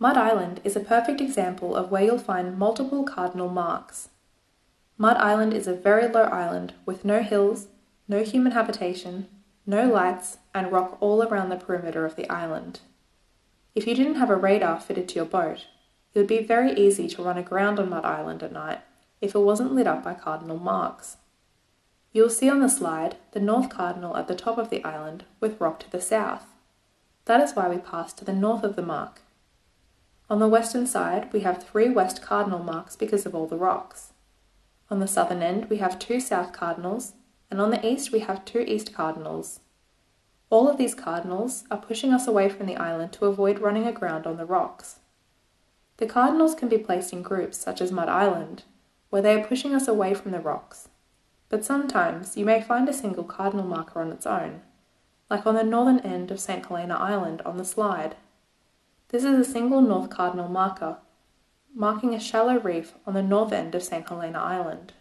Mud Island is a perfect example of where you'll find multiple cardinal marks. Mud Island is a very low island with no hills, no human habitation, no lights, and rock all around the perimeter of the island. If you didn't have a radar fitted to your boat, it would be very easy to run aground on Mud Island at night if it wasn't lit up by cardinal marks. You'll see on the slide the North Cardinal at the top of the island with rock to the south. That is why we pass to the north of the mark. On the western side we have 3 west cardinal marks because of all the rocks. On the southern end we have 2 south cardinals, and on the east we have 2 east cardinals. All of these cardinals are pushing us away from the island to avoid running aground on the rocks. The cardinals can be placed in groups such as Mud Island, where they are pushing us away from the rocks. But sometimes you may find a single cardinal marker on its own, like on the northern end of St. Helena Island on the slide. This is a single north cardinal marker, marking a shallow reef on the north end of St. Helena Island.